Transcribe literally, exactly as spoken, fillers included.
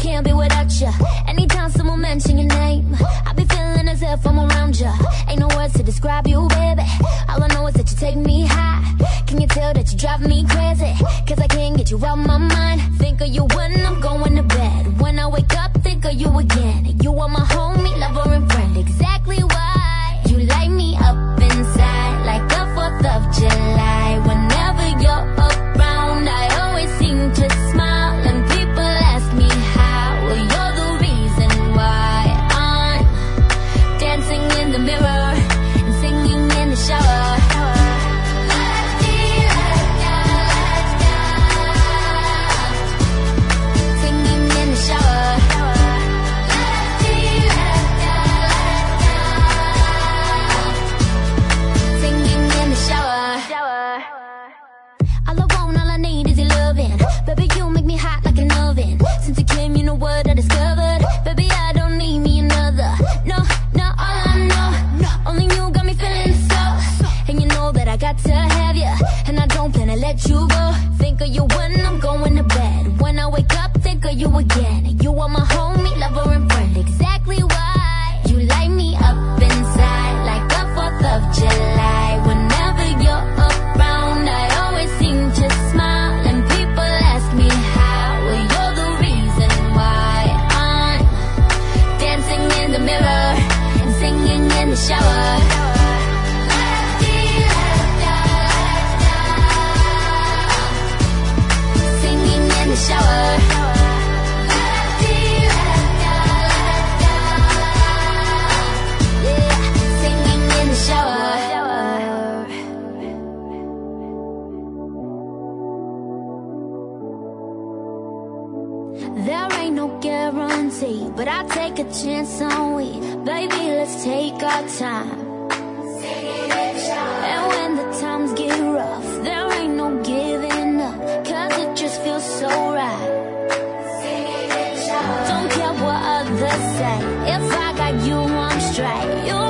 can't be without you. Anytime someone mention your name, I be feeling as if I'm around you. Ain't no words to describe you, baby. All I know is that you take me high. Can you tell that you drive me crazy? Cause I can't get you out my mind. Think of you when I'm going to bed. When I wake up, think of you again. You are my homie, lover and friend. Exactly why you light me up inside like the fourth of July. Whenever you're around, I always seem to smile. And people ask me how. Well, you're the reason why I'm dancing in the mirror and singing in the shower. Baby, you make me hot like an oven. Since you came, you know what I discovered. Baby, I don't need me another. No, no, all I know, only you got me feeling so. And you know that I got to have you, and I don't plan to let you go. Think of you when I'm going to bed. When I wake up, think of you again. You are my homie, lover and friend. Exactly why you light me up inside like the fourth of July. Whenever you're around, I always seem to smile. In the shower. Singing in the shower. Yeah, singing in the shower. There ain't no guarantee, but I take a chance on we. Baby, let's take our time. And when the times get rough, there ain't no giving up, cause it just feels so right. Don't care what others say, if I got you, I'm straight. You